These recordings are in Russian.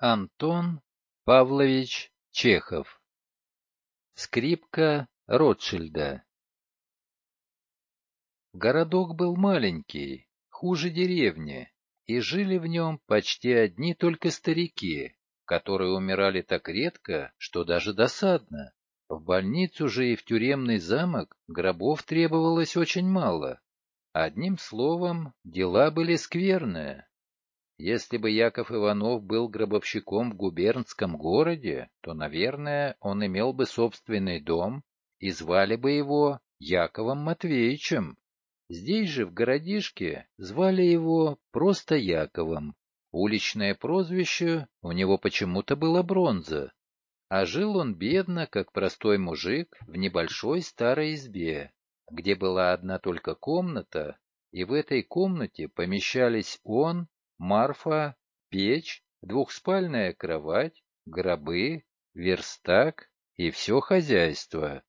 Антон Павлович Чехов. Скрипка Ротшильда. Городок был маленький, хуже деревни, и жили в нем почти одни только старики, которые умирали так редко, что даже досадно. В больницу же и в тюремный замок гробов требовалось очень мало. Одним словом, дела были скверные. Если бы Яков Иванов был гробовщиком в губернском городе, то, наверное, он имел бы собственный дом, и звали бы его Яковом Матвеевичем. Здесь же, в городишке, звали его просто Яковом. Уличное прозвище у него почему-то было Бронза. А жил он бедно, как простой мужик, в небольшой старой избе, где была одна только комната, и в этой комнате помещались он, Марфа, печь, двухспальная кровать, гробы, верстак и все хозяйство.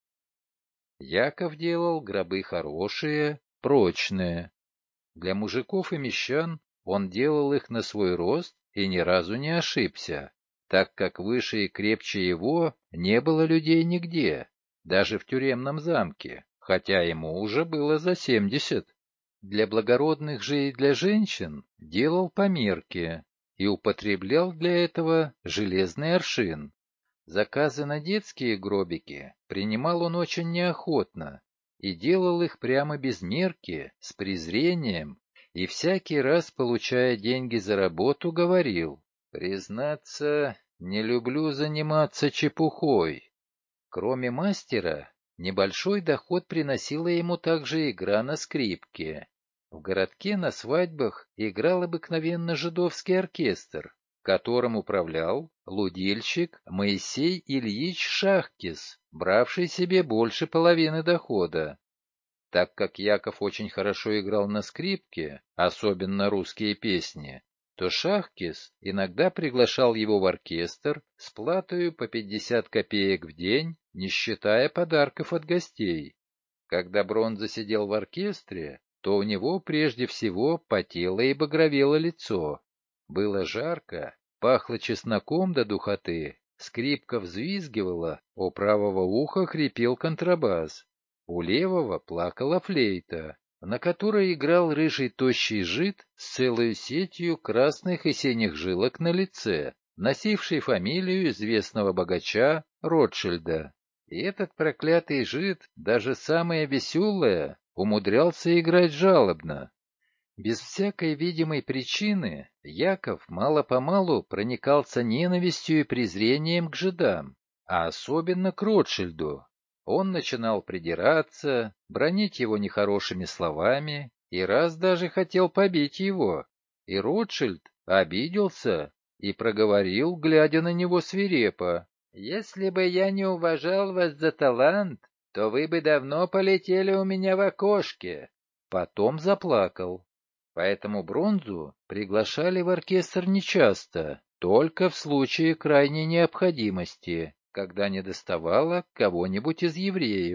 Яков делал гробы хорошие, прочные. Для мужиков и мещан он делал их на свой рост и ни разу не ошибся, так как выше и крепче его не было людей нигде, даже в тюремном замке, хотя ему уже было за 70. Для благородных же и для женщин делал по мерке и употреблял для этого железный аршин. Заказы на детские гробики принимал он очень неохотно и делал их прямо без мерки, с презрением, и всякий раз, получая деньги за работу, говорил: «Признаться, не люблю заниматься чепухой». Кроме мастера, небольшой доход приносила ему также игра на скрипке. В городке на свадьбах играл обыкновенно жидовский оркестр, которым управлял лудильщик Моисей Ильич Шахкис, бравший себе больше половины дохода. Так как Яков очень хорошо играл на скрипке, особенно русские песни, то Шахкис иногда приглашал его в оркестр с платою по 50 копеек в день, не считая подарков от гостей. Когда Бронза сидел в оркестре, то у него прежде всего потело и багровело лицо. Было жарко, пахло чесноком до духоты, скрипка взвизгивала, у правого уха хрипел контрабас. У левого плакала флейта, на которой играл рыжий тощий жид с целой сетью красных и синих жилок на лице, носивший фамилию известного богача Ротшильда. И этот проклятый жид, даже самое веселое, умудрялся играть жалобно. Без всякой видимой причины Яков мало-помалу проникался ненавистью и презрением к жидам, а особенно к Ротшильду. Он начинал придираться, бранить его нехорошими словами и раз даже хотел побить его. И Ротшильд обиделся и проговорил, глядя на него свирепо: «Если бы я не уважал вас за талант, то вы бы давно полетели у меня в окошке». Потом заплакал. Поэтому Бронзу приглашали в оркестр нечасто, только в случае крайней необходимости, когда недоставало кого-нибудь из евреев.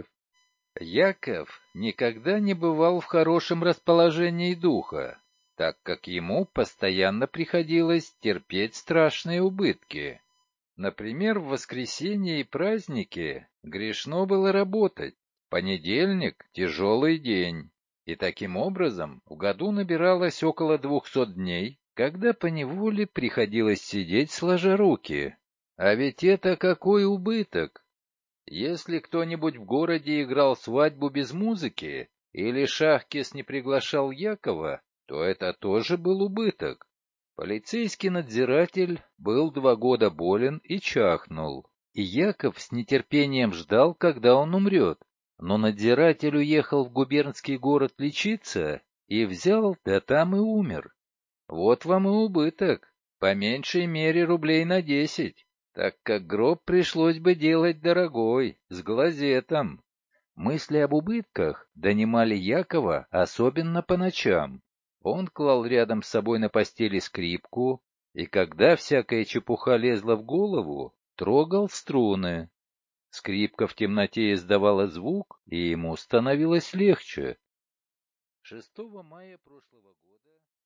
Яков никогда не бывал в хорошем расположении духа, так как ему постоянно приходилось терпеть страшные убытки. Например, в воскресенье и праздники грешно было работать, понедельник — тяжелый день. И таким образом в году набиралось около 200 дней, когда поневоле приходилось сидеть сложа руки. А ведь это какой убыток! Если кто-нибудь в городе играл свадьбу без музыки, или Шахкис не приглашал Якова, то это тоже был убыток. Полицейский надзиратель был 2 года болен и чахнул, и Яков с нетерпением ждал, когда он умрет. Но надзиратель уехал в губернский город лечиться и взял, да там и умер. Вот вам и убыток, по меньшей мере рублей на 10, так как гроб пришлось бы делать дорогой, с глазетом. Мысли об убытках донимали Якова, особенно по ночам. Он клал рядом с собой на постели скрипку, и когда всякая чепуха лезла в голову, трогал струны. Скрипка в темноте издавала звук, и ему становилось легче. 6 мая прошлого года